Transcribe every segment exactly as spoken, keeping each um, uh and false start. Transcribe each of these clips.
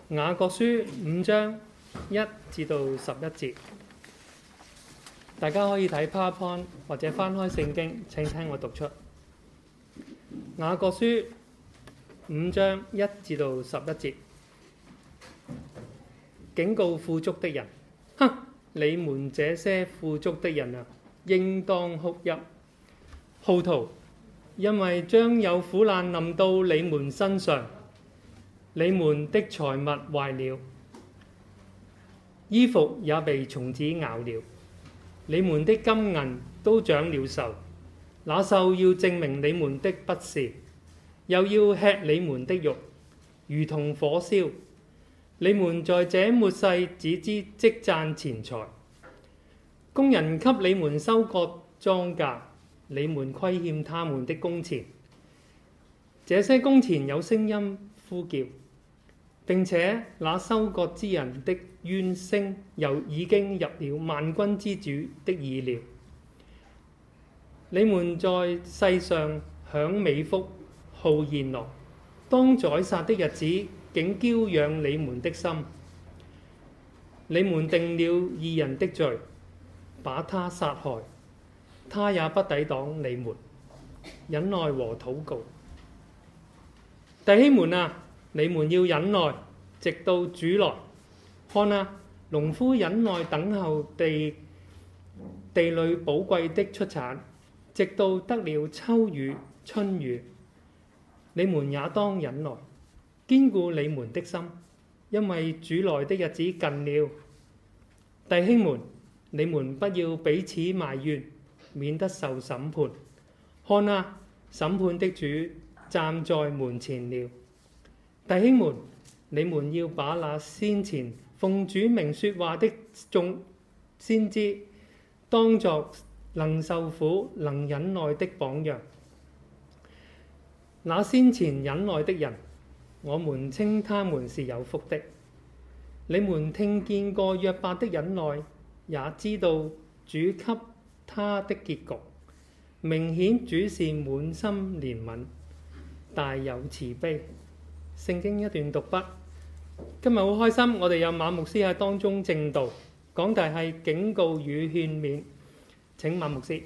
雅各書五章一至到十一節，大家可以睇 PowerPoint 或者翻開聖經，請聽我讀出。雅各書五章一至到十一節，警告富足的人，哼！你們這些富足的人啊，應當哭泣、號啕，因為將有苦難臨到你們身上。你們的財物壞了，衣服也被蟲子咬了，你們的金銀都長了銹，那銹要證明你們的不是，又要吃你們的肉，如同火燒。你們在這末世只知積賺錢財，工人給你們收割莊稼，你們虧欠他們的工錢。這些工錢有聲音呼叫，並且那收割之人的怨聲又已經入了萬軍之主的耳了。你們在世上享美福、好宴樂，當宰殺的日子，竟嬌養你們的心。你們定了義人的罪，把他殺害，他也不抵擋你們，忍耐和禱告。弟兄們啊，你們要忍耐，直到主來。看啊，農夫忍耐等候地地裏寶貴的出產，直到得了秋雨春雨。你們也當忍耐，堅固你們的心，因為主來的日子近了。弟兄們，你們不要彼此埋怨，免得受審判。看啊，審判的主站在門前了。弟兄們，你們要把那先前奉主名說話的眾先知，當作能受苦、能忍耐的榜樣。那先前忍耐的人，我們稱他們是有福的。你們聽見過約伯的忍耐，也知道主給他的結局。明顯主是滿心憐憫，大有慈悲。聖經一段讀畢。今日好開心，我哋有馬牧師喺當中證道，講題係警告與勸勉。請馬牧師。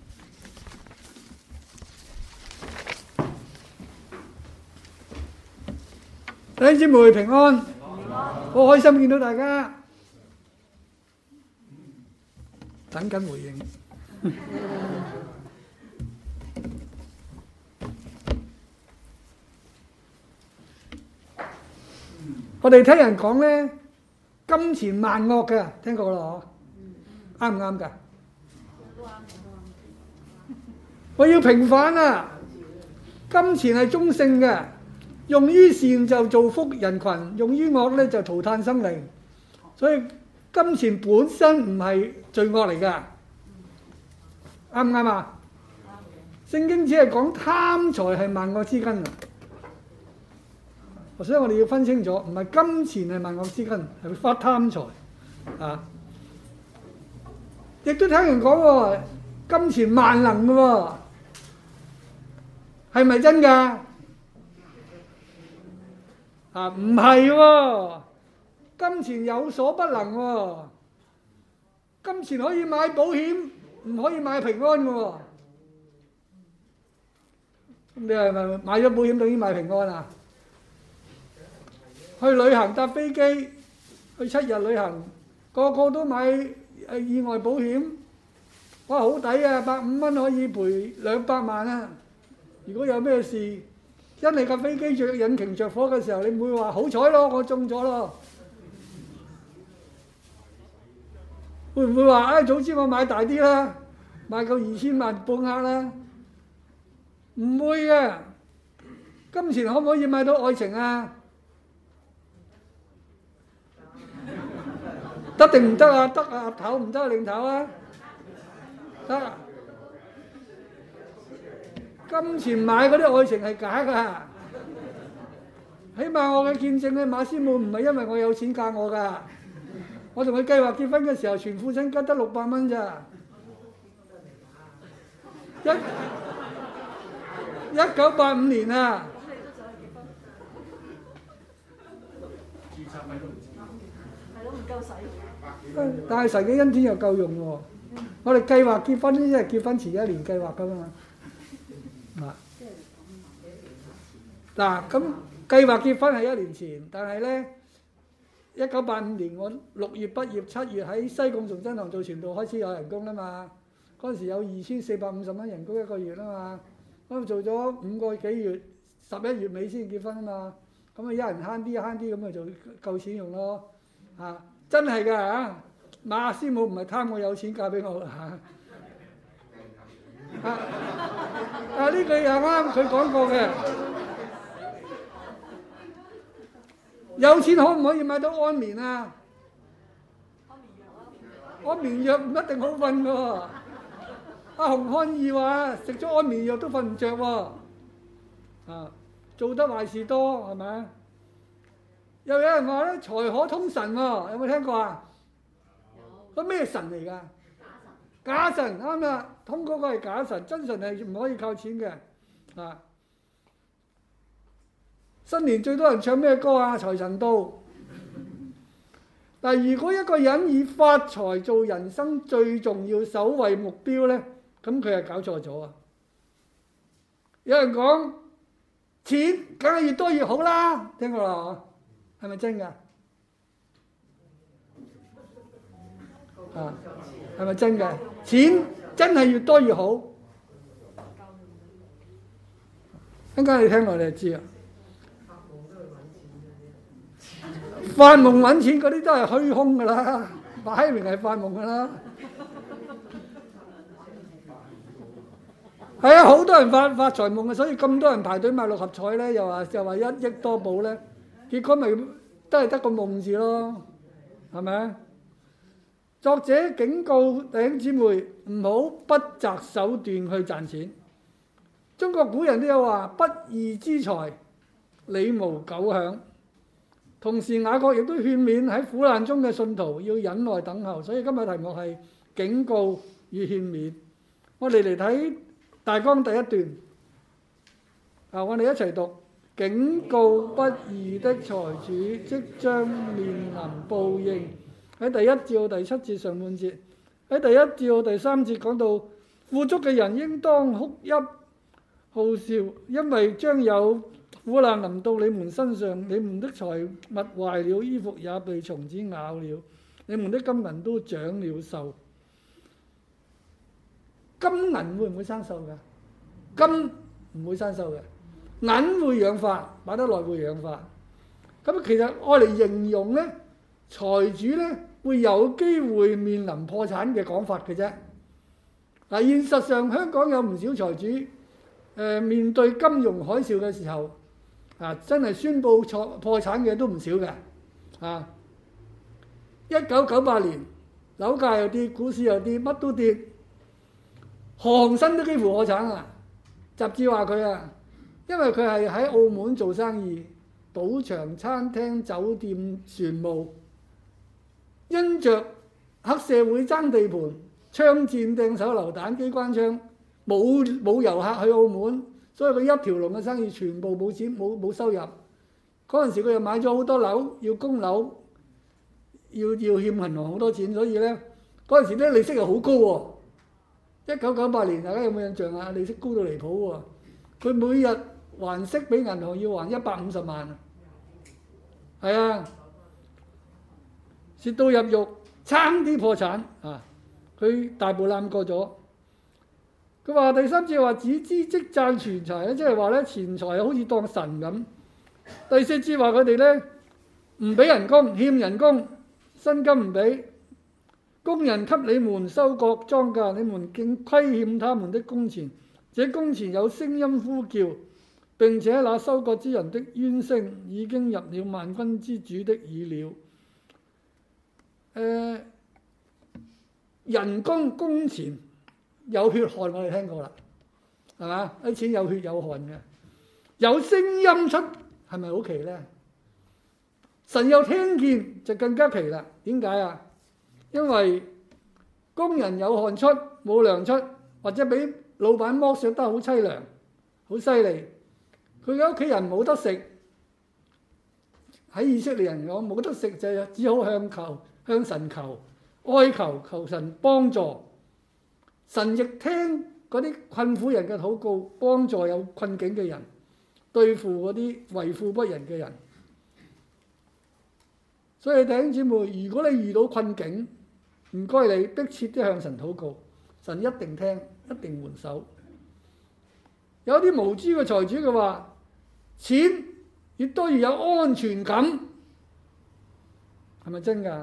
弟兄姊妹平安，好開心見到大家，等緊回應。我哋聽人講咧，金錢萬惡嘅，聽過啦嗬？啱唔啱㗎？我要平反啊！金錢係中性嘅，用於善就造福人群，用於惡咧就塗炭生靈。所以金錢本身唔係罪惡嚟㗎，啱唔啱啊？聖經只係講貪財係萬惡之根啊！所以我哋要分清楚，唔係金錢係萬惡之根，係發貪財啊！亦都聽人講喎，金錢萬能嘅喎，係咪真㗎？啊，唔係喎，金錢有所不能喎，金錢可以買保險，唔可以買平安嘅喎。咁你係咪買咗保險等於買平安啊？去旅行搭飛機，去七日旅行，個個都買誒意外保險，哇好抵啊！百五蚊可以賠兩百萬啊！如果有咩事，因你架飛機着引擎着火嘅時候，你唔會話好彩咯，我中咗咯。會唔會話啊？早知我買大啲啦，買夠二千萬半額啦？唔會嘅。金錢可唔可以買到愛情啊？得定唔得啊？得啊，頭唔得另頭啊？得。金錢買嗰啲愛情係假㗎。起碼我嘅見證咧，馬師母唔係因為我有錢嫁我㗎。我同佢計劃結婚嘅時候，全副身家得六百蚊咋。一一九八五年啊， 係咯，唔夠使。 但係神嘅恩典又夠用喎。我哋計劃結婚呢，即係結婚前一年計劃噶嘛。嗱，咁計劃結婚係一年前，但係咧一九八五年我六月畢業，七月喺西貢崇真堂做傳道，開始有人工啦嘛。嗰陣時有二千四百五十蚊人工一個月啦嘛。咁做咗五個幾月，十一月尾先結婚啊嘛。咁啊一人慳啲慳啲咁啊就夠錢用咯。啊，真係㗎嚇！馬師母唔係貪我有錢嫁俾我嚇。啊啊！呢句又啱，佢講過嘅。有錢可唔可以買到安眠啊？安眠藥唔一定好瞓㗎喎。阿洪漢義話食咗安眠藥都瞓唔着喎。啊，做得壞事多係咪？又有人話咧財可通神喎，有冇聽過啊？有。嗰咩神嚟㗎？假神啱啦，通嗰個係假神，真神係唔可以靠錢嘅。啊！新年最多人唱咩歌啊？財神到。但如果一個人以發財做人生最重要首位目標咧，咁佢係搞錯咗啊！有人講錢梗係越多越好啦，聽過啦？係咪真㗎？啊，係咪真嘅？錢真係越多越好。一陣間你聽落你就知啊。發夢揾錢嗰啲都係虛空㗎啦，擺明係發夢㗎啦。係啊，好多人發發財夢啊，所以咁多人排隊買六合彩咧，又話又話一億多寶咧，結果咪都係得個夢字咯，係咪啊？作者警告弟兄姊妹唔好不擇手段去賺錢。中國古人都有話：不義之財，理無久享。同時雅各亦都勸勉喺苦難中嘅信徒要忍耐等候。所以今日題目係警告與勸勉。我哋嚟睇大綱第一段。啊，我哋一齊讀：警告不義的財主即將面臨報應。喺第一至到第七節上半節，喺第一至到第三節講到富足嘅人應當哭泣號笑，因為將有苦難臨到你們身上，你們的財物壞了，衣服也被蟲子咬了，你們的金銀都長了銹。金銀會唔會生銹㗎？金唔會生銹嘅，銀會氧化，擺得耐會氧化。咁其實愛嚟形容咧，財主咧會有機會面臨破產嘅講法嘅啫。嗱，現實上香港有唔少財主，誒、呃、面對金融海嘯嘅時候，啊真係宣布破破產嘅都唔少嘅。啊，一九九八年樓價又跌，股市又跌，乜都跌，韓生都幾乎破產啊！雜誌話佢啊，因為佢係喺澳門做生意，賭場、餐廳、酒店、船務，因着黑社會爭地盤、槍戰、掟手榴彈、機關槍，冇冇遊客去澳門，所以佢一條龍嘅生意全部冇錢冇冇收入。嗰陣時佢又買咗好多樓，要供樓，要要欠銀行好多錢，所以咧嗰陣時咧利息又好高喎。一九九八年大家有冇印象啊？利息高到離譜喎！佢每日還息俾銀行要還一百五十萬啊！係啊，蝕到入獄，差啲破產啊！佢大步攬過咗。佢話第三節話只知積攢錢財咧，即係話咧錢財好似當神咁。第四節話佢哋咧唔俾人工，欠人工，薪金唔俾。工人給你們收割莊稼，你們竟虧欠他們的工錢。這工錢有聲音呼叫，並且那收割之人的冤聲已經入了萬軍之主的耳了。呃、人工工錢有血汗，我哋聽過啦，係嘛？啲錢有血有汗嘅，有聲音出，係咪好奇呢？神有聽見就更加奇啦。點解啊？因為工人有汗出冇糧出，或者俾老闆剝削得好凄涼、好犀利，佢嘅屋企人冇得食， 喺以色列人講冇得食就只好向求向神求哀求，求神幫助。神亦聽嗰啲困苦人嘅禱告，幫助有困境嘅人，對付嗰啲為富不仁嘅人。所以弟兄姊妹，如果你遇到困境，唔該你迫切啲向神禱告，神一定聽，一定援手。有啲無知嘅財主嘅話，錢亦都要有安全感，係咪真㗎？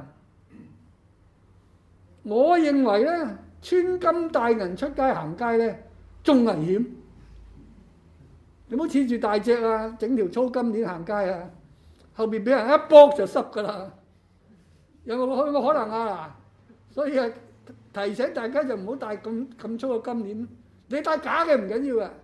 我認為咧，穿金戴銀出街行街咧，仲危險。你唔好恃住大隻啊，整條粗金鏈行街啊，後邊俾人一剝就濕㗎啦。有冇有冇可能啊？所以啊，提醒大家就唔好戴咁咁粗嘅金鏈，你戴假嘅唔緊要啊。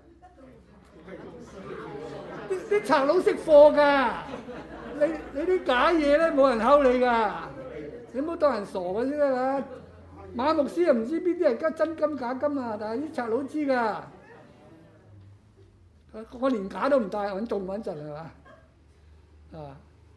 啲啲賊佬識貨㗎，你你啲假嘢咧冇人睺你㗎，你唔好當人傻嘅先得㗎。馬牧師又唔知邊啲係真金假金啊，但係啲賊佬知㗎。我連假都唔戴，穩仲穩陣係嘛？啊，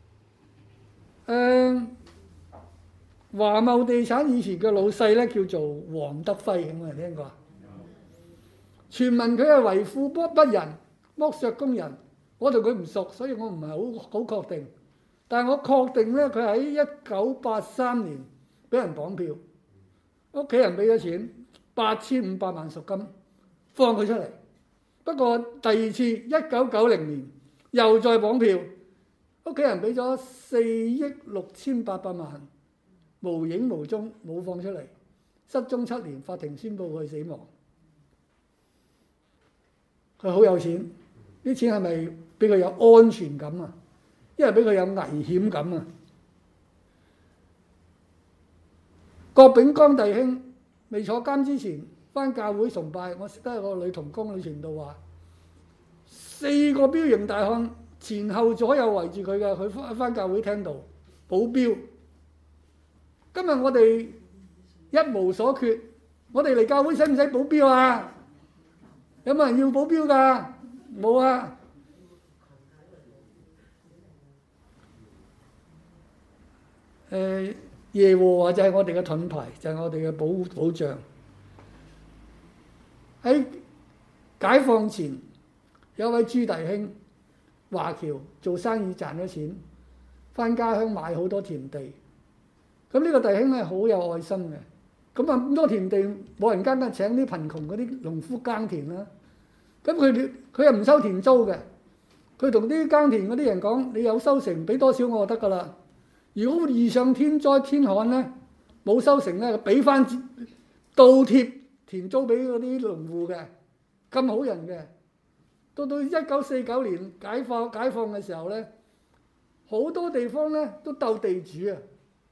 誒，華茂地產以前嘅老細咧叫做黃德輝，有冇人聽過啊？傳聞佢係為富不不仁，剝削工人。我同佢唔熟，所以我唔係好好確定。但係我確定咧，佢喺一九八三年俾人綁票，屋企人俾咗錢八千五百萬贖金放佢出嚟。不過第二次一九九零年又再綁票，屋企人俾咗四億六千八百萬，無影無蹤冇放出嚟，失蹤七年，法庭宣布佢死亡。佢好有錢，啲錢係咪俾佢有安全感啊？因為俾佢有危險感啊！郭炳江弟兄未坐監之前返教會崇拜，我識得個女童工女傳道話，四個彪形大漢前後左右圍住佢嘅，佢返返教會聽到保鏢。今日我哋一無所缺，我哋嚟教會使唔使保鏢啊？有冇人要保鏢㗎？冇啊！誒，耶和華就係我哋嘅盾牌，就係我哋嘅保保障。喺解放前，有位朱弟兄華僑做生意賺咗錢，返家鄉買好多田地。咁呢個弟兄咧好有愛心嘅，咁啊咁多田地冇人耕，梗係請啲貧窮嗰啲農夫耕田啦。咁佢佢又唔收田租嘅，佢同啲耕田嗰啲人講：你有收成，俾多少我就得㗎啦。如果遇上天災天旱咧，冇收成咧，俾翻倒貼田租俾嗰啲農戶嘅，咁好人嘅。到到一九四九年解放解放嘅時候咧，好多地方咧都鬥地主啊，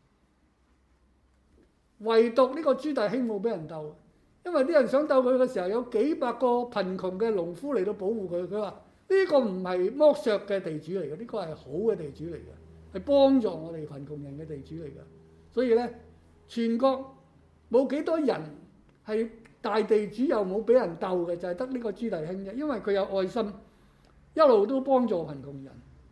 唯獨呢個朱大兄冇俾人鬥，因為啲人想鬥佢嘅時候，有幾百個貧窮嘅農夫嚟到保護佢。佢話呢個唔係剝削嘅地主嚟嘅，呢個係好嘅地主嚟嘅。係幫助我哋貧窮人嘅地主嚟㗎，所以咧，全國冇幾多人係大地主又冇俾人鬥嘅，就係得呢個朱弟兄啫。因為佢有愛心，一路都幫助貧窮人。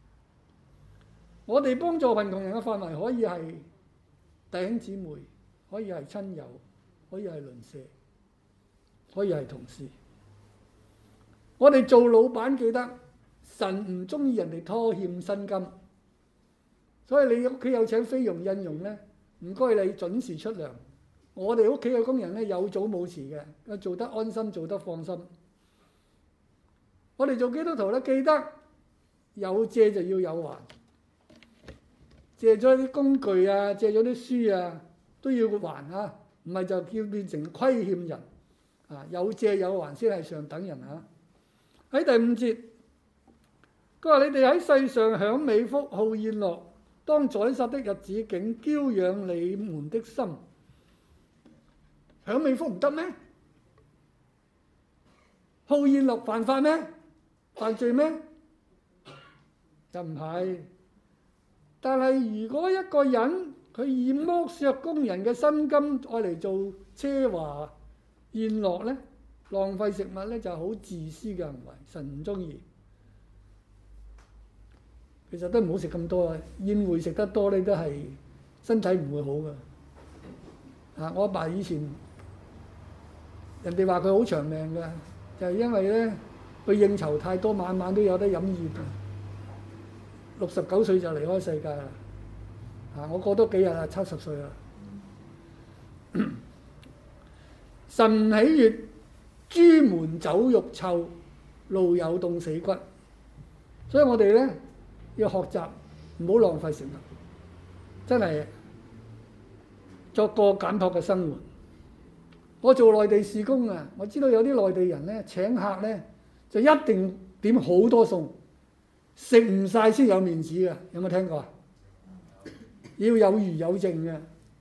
我哋幫助貧窮人嘅範圍可以係弟兄姊妹，可以係親友，可以係鄰舍，可以係同事。我哋做老闆記得，神唔中意人哋拖欠薪金。所以你屋企有請菲傭印傭咧，唔該你準時出糧。我哋屋企嘅工人咧有早冇遲嘅，做得安心，做得放心。我哋做基督徒咧，記得有借就要有還，借咗啲工具啊，借咗啲書啊，都要還啊，唔係就叫變成虧欠人啊。有借有還先係上等人啊。喺第五節，佢話你哋喺世上享美福，好宴樂。當宰殺的日子，竟嬌養你們的心，享美福唔得咩？好宴樂犯法咩？犯罪咩？就唔係。但係如果一個人佢以剝削工人嘅薪金愛嚟做奢華宴樂咧，浪費食物咧，就好自私嘅行為，神唔中意。 其實都唔好食咁多啊！宴會食得多咧，都係身體唔會好噶。啊，我阿爸以前人哋話佢好長命㗎，就係因為咧佢應酬太多，晚晚都有得飲宴啊。六十九歲就離開世界啦。啊，我過多幾日啊，七十歲啦。神喜悅豬門酒肉臭，路有凍死骨。所以我哋咧要學習唔好浪費食物，真係作個簡樸嘅生活。我做內地事工啊，我知道有啲內地人咧請客咧就一定點好多餸，食唔晒先有面子嘅，有冇聽過啊？要有餘有剩嘅，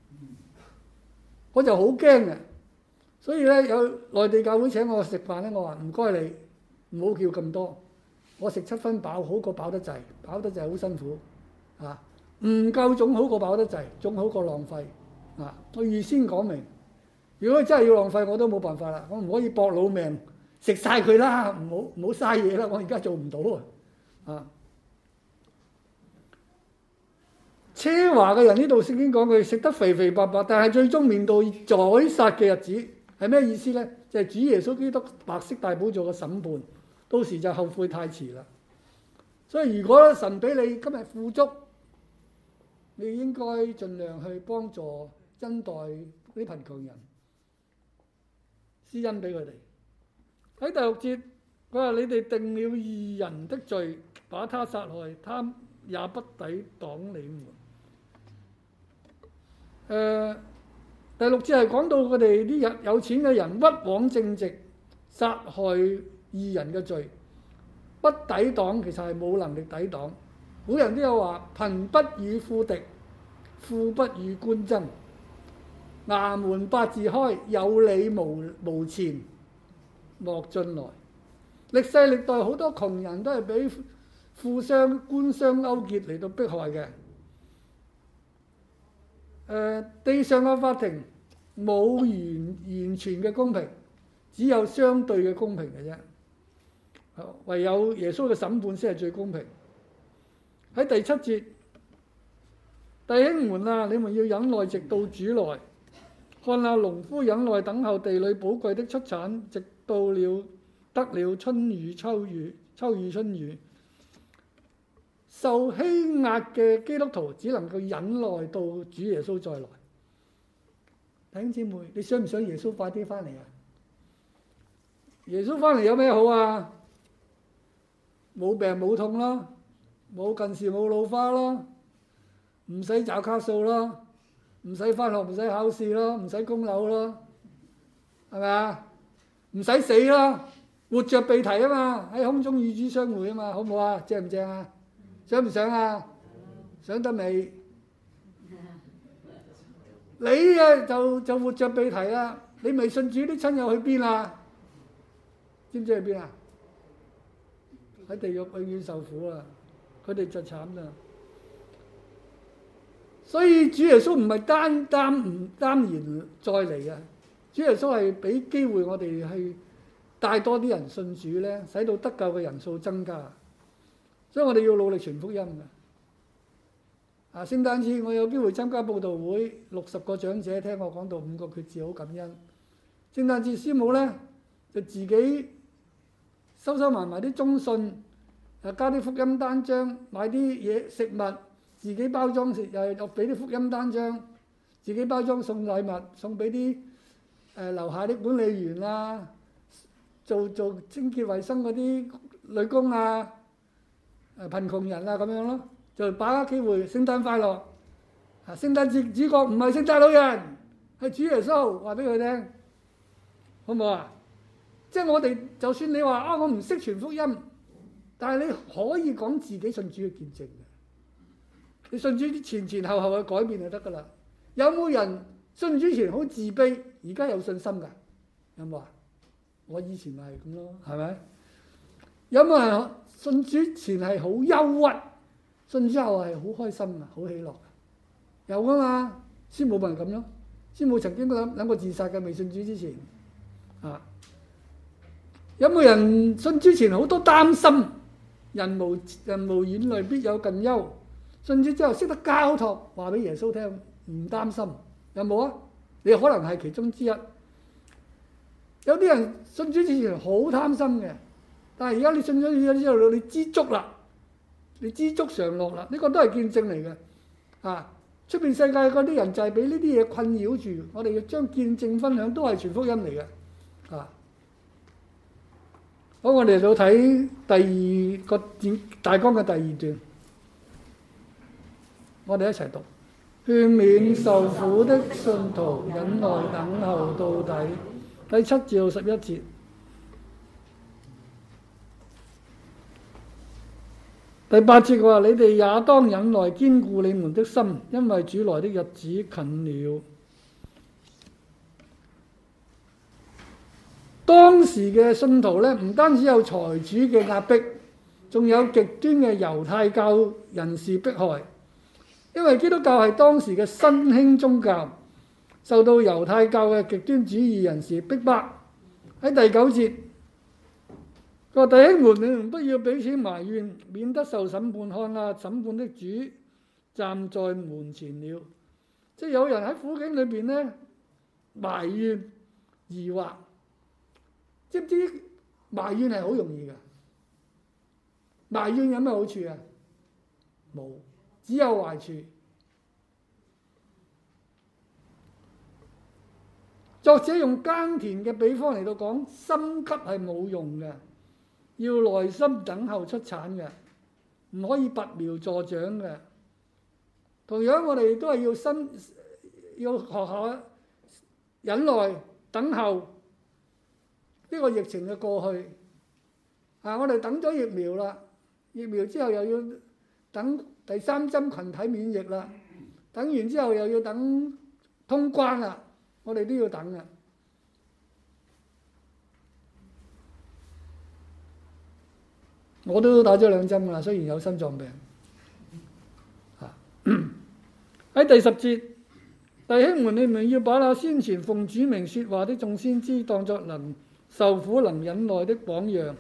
我就好驚嘅。所以咧有內地教會請我食飯咧，我話唔該你唔好叫咁多。我食七分飽好過飽得滯，飽得滯好辛苦啊！唔夠總好過飽得滯，總好過浪費啊！我預先講明，如果真係要浪費，我都冇辦法啦，我唔可以搏老命食晒佢啦，唔好唔好嘥嘢啦，我而家做唔到啊！啊，奢華嘅人呢度聖經講佢食得肥肥白白，但係最終面對宰殺嘅日子係咩意思呢？就係、是、主耶穌基督白色大寶座嘅審判。到時就後悔太遲啦，所以如果神俾你今日富足，你應該盡量去幫助恩待啲貧窮人，施恩俾佢哋。喺第六節，佢話你哋定了義人的罪，把他殺害，他也不抵擋你們。誒、呃，第六節係講到佢哋啲有有錢嘅人屈枉正直，殺害義人嘅罪，不抵擋，其實係冇能力抵擋。古人都有話：貧不與富敵，富不與官爭。衙門八字開，有理無無錢莫進來。歷世歷代好多窮人都係俾富商官商勾結嚟到迫害嘅。誒、呃，地上嘅法庭冇完完全嘅公平，只有相對嘅公平嘅啫。唯有耶穌嘅審判先係最公平。喺第七節，弟兄們啊，你們要忍耐直到主來。看下農夫忍耐等候地裏寶貴的出產，直到了得了春雨秋雨，秋雨春雨。受欺壓嘅基督徒只能夠忍耐到主耶穌再來。弟兄姊妹，你想唔想耶穌快啲翻嚟啊？耶穌翻嚟有咩好啊？冇病冇痛啦，冇近視冇老花啦，唔使找卡數啦，唔使返學唔使考試啦，唔使供樓啦，係咪啊？唔使死啦，活着被提啊嘛，喺空中與主相會啊嘛，好唔好啊？正唔正啊？想唔想啊？想得未？你啊就就活着被提啦，你未信主啲親友去邊啊？知唔知去邊啊？喺地獄永遠受苦啊！佢哋就慘啦。所以主耶穌唔係單單唔單言再嚟啊！主耶穌係俾機會我哋去帶多啲人信主咧，使到得救嘅人數增加。所以我哋要努力傳福音嘅。啊，聖誕節我有機會參加佈道會，六十個長者聽我講到五個決志，好感恩。聖誕節師母咧就自己收收埋埋啲中信，誒加啲福音單張，買啲嘢食物，自己包裝食，又又俾啲福音單張，自己包裝送禮物，送俾啲誒樓下啲管理員啊，做做清潔衞生嗰啲女工啊，誒貧窮人啊咁樣咯，就把握機會，聖誕快樂！啊，聖誕節主角唔係聖誕老人，係主耶穌，話俾佢聽，好唔好啊？即係我哋，就算你話啊，我唔識傳福音，但係你可以講自己信主嘅見證嘅。你信主啲前前後後嘅改變就得噶啦。有冇人信主前好自卑，而家有信心㗎？有冇啊？我以前咪係咁咯，係咪？有冇人信主前係好憂鬱，信主後係好開心啊，好喜樂？有㗎嘛？師母咪咁咯。師母曾經諗諗過自殺嘅，未信主之前啊。有冇人信主前好多擔心？ 人無人無遠慮，必有近憂。信主之後識得交託，話俾耶穌聽，唔擔心。有冇啊？你可能係其中之一。有啲人信主之前好貪心嘅，但係而家你信咗主之後，你知足啦，你知足常樂啦，呢、這個都係見證嚟嘅。啊，出邊世界嗰啲人就係俾呢啲嘢困擾住，我哋要將見證分享都係傳福音嚟嘅。啊，好，我哋嚟到睇第二個大綱嘅第二段，我哋一齊讀。勸勉受苦的信徒忍耐等候到底。第七至到十一節。第八節話：你哋也當忍耐，堅固你們的心，因為主來的日子近了。當時嘅信徒咧，唔單止有財主嘅壓迫，仲有極端嘅猶太教人士迫害。因為基督教係當時嘅新興宗教，受到猶太教嘅極端主義人士逼迫。喺第九節，佢話：弟兄們，你們不要彼此埋怨，免得受審判。看啊，審判的主站在門前了。即係有人喺苦境裏邊咧埋怨、疑惑。知唔知埋怨係好容易嘅？埋怨有咩好處啊？冇。只有壞處。作者用耕田嘅比方嚟到講，心急係冇用嘅，要耐心等候出產嘅，唔可以拔苗助長嘅。同樣我哋都係要心要學下忍耐等候呢個疫情嘅過去。啊，我哋等咗疫苗啦，疫苗之後又要等第三針群體免疫啦，等完之後又要等通關啦，我哋都要等嘅。我都打咗兩針㗎啦，雖然有心臟病。啊，喺第十節，弟兄們，你們要把那先前奉主名説話的眾先知當作能受苦能忍耐的榜樣。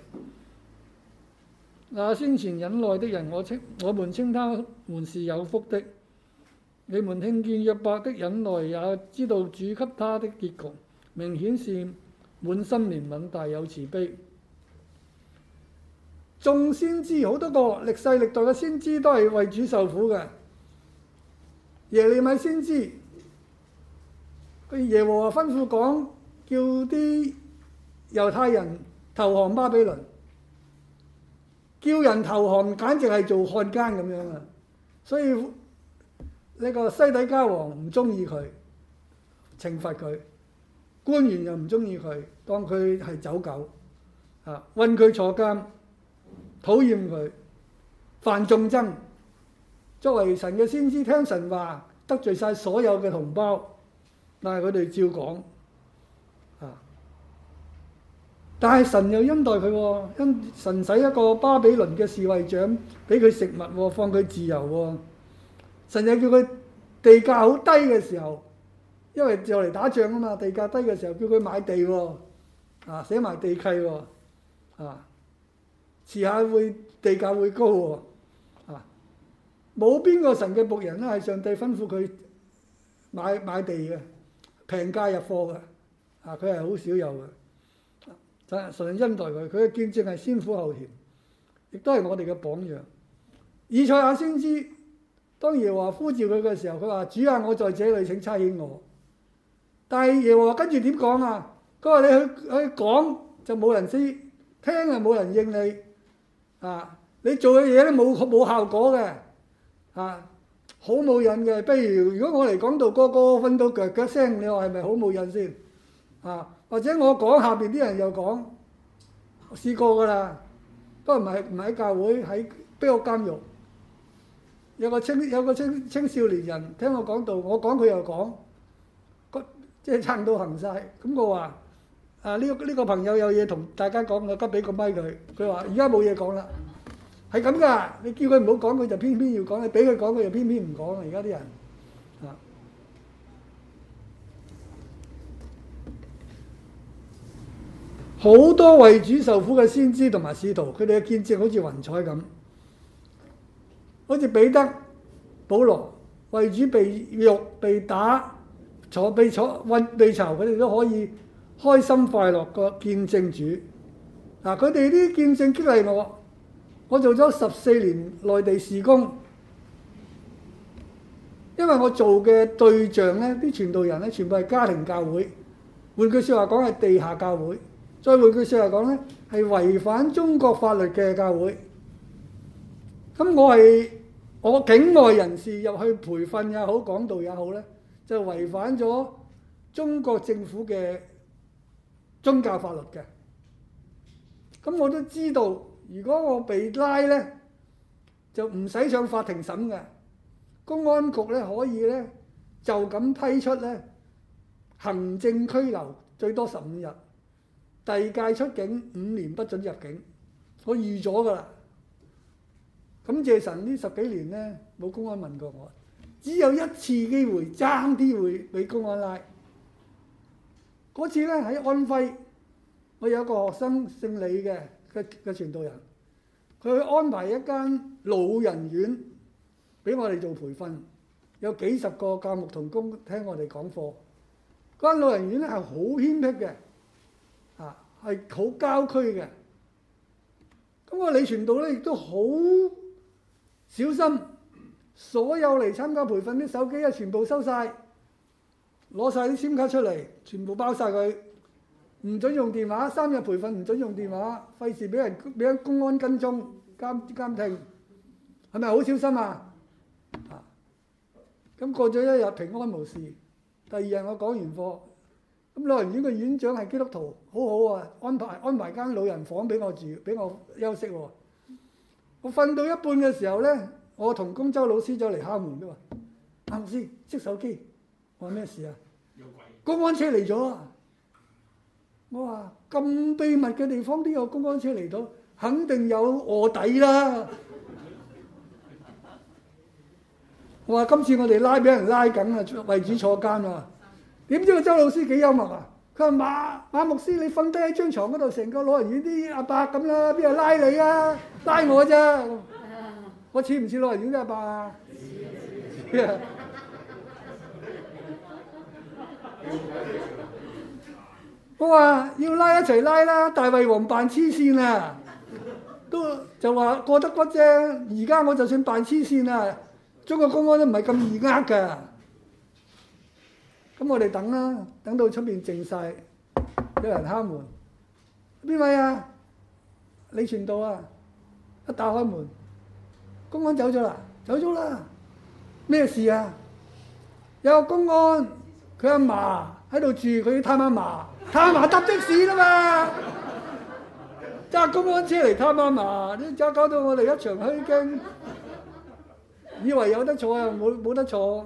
那先前忍耐的人，我稱我們稱他們是有福的。你們聽見約伯的忍耐，也知道主給他的結局，明顯是滿心憐憫，大有慈悲。眾先知好多個歷世歷代嘅先知都係為主受苦嘅。耶利米先知，佢耶和華吩咐講，叫啲猶太人投降巴比倫。叫人投降簡直係做漢奸咁樣啊！所以呢個西底家王唔中意佢，懲罰佢；官員又唔中意佢，當佢係走狗啊，韞佢坐監，討厭佢，犯眾憎。作為神嘅先知，聽神話，得罪晒所有嘅同胞，但係佢哋照講。但係神又恩待佢喎，因神使一個巴比倫嘅侍衛長俾佢食物喎，放佢自由喎。神又叫佢地價好低嘅時候，因為就嚟打仗啊嘛，地價低嘅時候叫佢買地喎，啊寫埋地契喎，啊遲下會地價會高喎，啊冇邊個神嘅僕人咧係上帝吩咐佢買買地嘅，平價入貨嘅，啊佢係好少有嘅。神恩待佢，佢嘅見證係先苦後甜，亦都係我哋嘅榜樣。以賽亞先知當耶和華呼召佢嘅時候，佢話：主啊，我在這裡，請差遣我。但係耶和華跟住點講啊？佢話你去去講就冇人知，聽啊冇人應你啊！你做嘅嘢都冇冇效果嘅啊，好冇癮嘅。不如如果我嚟講道，個個瞓到腳腳聲，你話係咪好冇癮先啊？或者我講下邊啲人又講，試過㗎啦，不過唔係唔喺教會，喺逼我監獄。有個青有個青青少年人聽我講道，我講佢又講，即係撐到行晒。咁我話：啊呢個呢個朋友有嘢同大家講，我急俾個咪佢。佢話：而家冇嘢講啦，係咁㗎。你叫佢唔好講，佢就偏偏要講；你俾佢講，佢就偏偏唔講。而家啲人啊。 好多為主受苦嘅先知同埋使徒，佢哋嘅見證好似雲彩咁，好似彼得、保羅為主被辱、被打、坐被坐運被囚，佢哋都可以開心快樂個見證主。嗱，佢哋啲見證激勵我，我做咗十四年內地事工，因為我做嘅對象咧，啲傳道人咧，全部係家庭教會，換句説話講係地下教會。再換句説話講咧，係違反中國法律嘅教會。咁我係我境外人士入去培訓也好，講道也好咧，就違反咗中國政府嘅宗教法律嘅。咁我都知道，如果我被拉咧，就唔使上法庭審嘅，公安局咧可以咧就咁批出咧行政拘留，最多十五日。遞解出境五年不准入境，我預咗㗎啦。感謝神呢十幾年咧冇公安問過我，只有一次機會爭啲會俾公安拉。嗰次咧喺安徽，我有個學生姓李嘅嘅嘅傳道人，佢去安排一間老人院俾我哋做培訓，有幾十個教牧同工聽我哋講課。嗰間老人院咧係好偏僻嘅。啊，係好郊區嘅。咁我李傳道咧亦都好小心，所有嚟參加培訓啲手機啊，全部收晒，攞晒啲 SIM 卡出嚟，全部包晒佢，唔准用電話。三日培訓唔准用電話，費事俾人俾人公安跟蹤監監聽，係咪好小心啊？啊，咁過咗一日平安無事，第二日我講完課。咁老人院嘅院長係基督徒，好好啊，安排安排間老人房俾我住，俾我休息喎。我瞓到一半嘅時候咧，我同工周老師走嚟敲門都話：阿牧師熄手機。我話咩事啊？公安車嚟咗啊！我話咁秘密嘅地方都有公安車嚟到，肯定有臥底啦。我話今次我哋拉俾人拉緊啊，為主坐監啊！點知個周老師幾幽默啊？佢話馬馬牧師，你瞓低喺張床嗰度，成個老人院啲阿伯咁啦，邊度拉你啊？拉我啫！我似唔似老人院啲阿伯啊？我話要拉一齊拉啦！大衛王扮黐線啊，都就話過得骨啫。而家我就算扮黐線啊，中國公安都唔係咁易呃㗎。咁我哋等啦，等到出邊靜晒，有人敲門，邊位啊？李傳道啊！一打開門，公安走咗啦，走咗啦。咩事啊？有個公安，佢阿嫲喺度住，佢要探阿嫲，探阿嫲搭的士啦嘛，揸公安車嚟探阿嫲，呢揸搞到我哋一場虛驚，以為有得坐又冇冇得坐。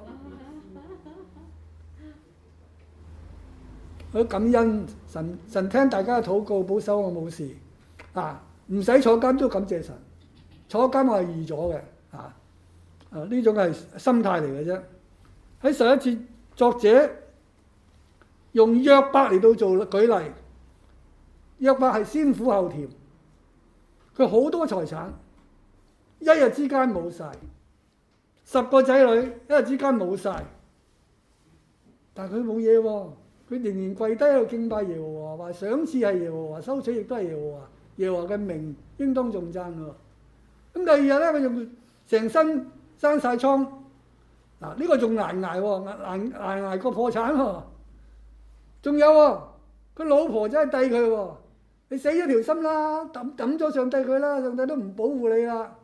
好感恩神，神聽大家嘅禱告，保守我冇事啊！唔使坐監都感謝神，坐監我係預咗嘅啊！啊呢種係心態嚟嘅啫。喺上一節，作者用約伯嚟到做舉例，約伯係先苦後甜，佢好多財產，一日之間冇晒，十個仔女一日之間冇晒，但係佢冇嘢喎。佢仍然跪低喺度敬拜耶和華，話賞賜係耶和華，收取亦都係耶和華，耶和華嘅名應當頌讚喎。咁第二日咧，佢仲成身生晒瘡，嗱、啊、呢、這個仲難捱喎，難難捱過破產喎。仲有喎，佢老婆真係替佢喎，你死咗條心啦，抌抌咗上帝佢啦，上帝都唔保護你啦。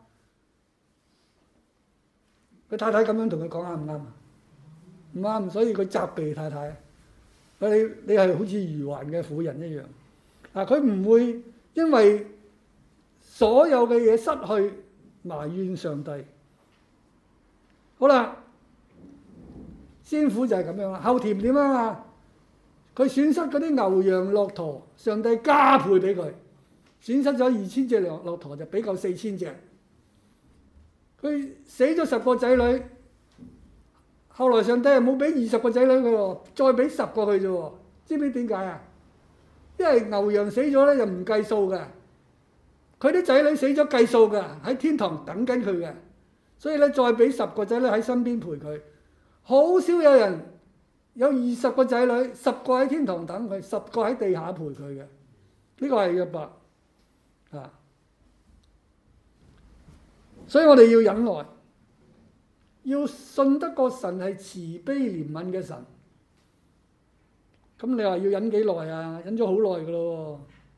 佢太太咁樣同佢講啱唔啱啊？唔啱，所以佢責備太太。你你係好似愚頑嘅婦人一樣，嗱佢唔會因為所有嘅嘢失去埋怨上帝。好啦，先苦就係咁樣啦，後甜點樣啊？佢損失嗰啲牛羊駱駝，上帝加倍俾佢，損失咗二千隻羊駱駝就俾夠四千隻。佢死咗十個仔女。後來上帝又冇俾二十個仔女佢喎，再俾十個佢啫喎，知唔知點解啊？ 因為牛羊死咗咧又唔計數嘅，佢啲仔女死咗計數嘅，喺天堂等緊佢嘅，所以咧再俾十個仔女喺身邊陪佢。好少有人有二十個仔女，十個喺天堂等佢，十個喺地下陪佢嘅。呢個係約伯啊，所以我哋要忍耐，要信得過神係慈悲憐憫嘅神。咁你話要忍幾耐啊？忍咗好耐㗎咯。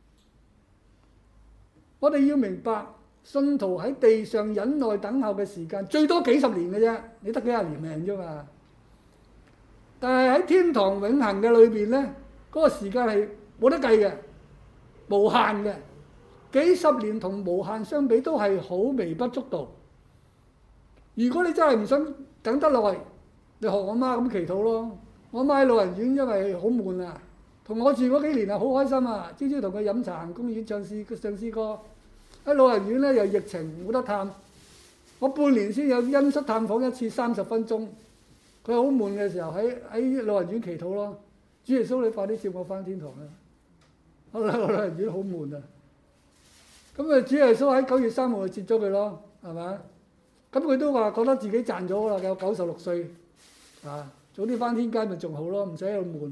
我哋要明白，信徒喺地上忍耐等候嘅時間最多幾十年嘅啫，你得幾廿年命啫嘛。但係喺天堂永恆嘅裏邊咧，嗰個時間係冇得計嘅，無限嘅。幾十年同無限相比都係好微不足道。如果你真係唔想等得耐，你學我媽咁祈禱咯。我媽喺老人院因為好悶啊，同我住嗰幾年啊好開心啊，朝朝同佢飲茶行公園唱詩唱詩歌。喺老人院咧又疫情冇得探，我半年先有恩恤探訪一次三十分鐘。佢好悶嘅時候喺喺老人院祈禱咯，主耶穌你快啲接我翻天堂啦！好啦，老人院好悶啊，咁啊主耶穌喺九月三號就接咗佢咯，係咪？咁佢都話覺得自己賺咗啦，有九十六歲啊，早啲翻天家咪仲好咯，唔使喺度悶。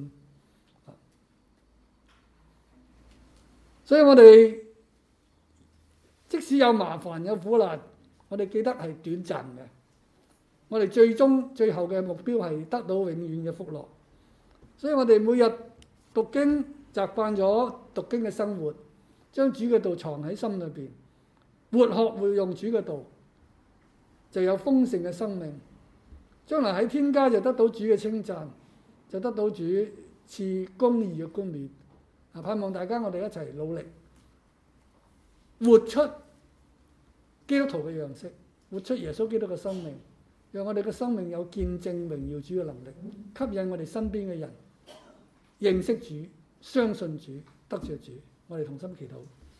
所以我哋即使有麻煩有苦難，我哋記得係短暫嘅。我哋最終最後嘅目標係得到永遠嘅福樂，所以我哋每日讀經，習慣咗讀經嘅生活，將主嘅道藏喺心裏邊，活學活用主嘅道，就有豐盛嘅生命。將來喺天家就得到主嘅稱讚，就得到主賜公義嘅冠冕。啊！盼望大家我哋一齊努力，活出基督徒嘅樣式，活出耶穌基督嘅生命。讓我哋嘅生命有見證榮耀主嘅能力，吸引我哋身邊嘅人認識主、相信主、得著主。我哋同心祈禱。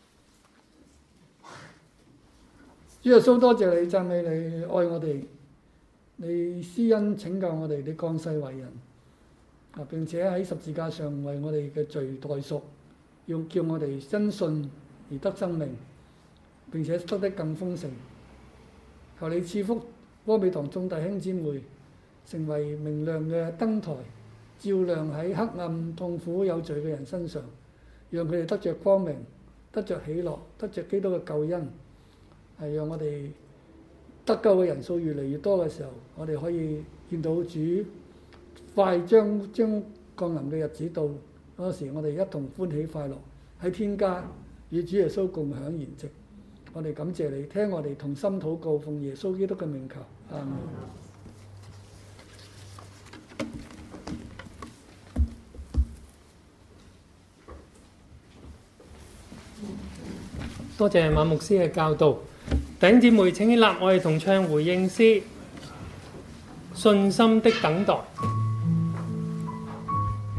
主耶穌，多謝你，讚美你，愛我哋，你施恩拯救我哋，你降世為人啊！並且喺十字架上為我哋嘅罪代贖，要叫我哋因信而得生命，並且得得更豐盛。求你賜福歌美堂眾弟兄姊妹，成為明亮嘅燈台，照亮喺黑暗、痛苦、有罪嘅人身上，讓佢哋得着光明，得着喜樂，得着基督嘅救恩。係讓我哋得救嘅人數越嚟越多嘅時候，我哋可以見到主快將將降臨嘅日子到，嗰時我哋一同歡喜快樂喺天家與主耶穌共享筵席。我哋感謝你，聽我哋同心禱告，奉耶穌基督嘅名求，阿們。 多謝馬牧師嘅教導，弟兄姊妹請起立，我哋同唱回應詩《信心的等待》。